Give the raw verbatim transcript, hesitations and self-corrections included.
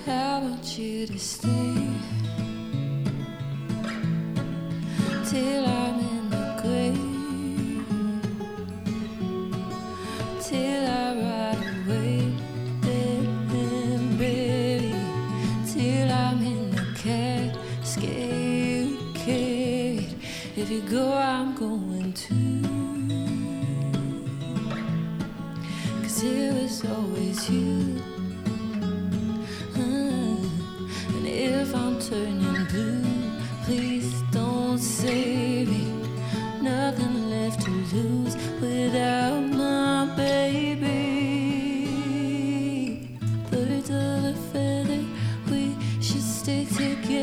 I want you to stay till I'm in the grave, till I ride away and bury, till I'm in the cascade. If you go, I'm going too, 'cause it was always you. And if I'm turning blue, please don't save me. Nothing left to lose without my baby. Birds of a feather, we should stick together.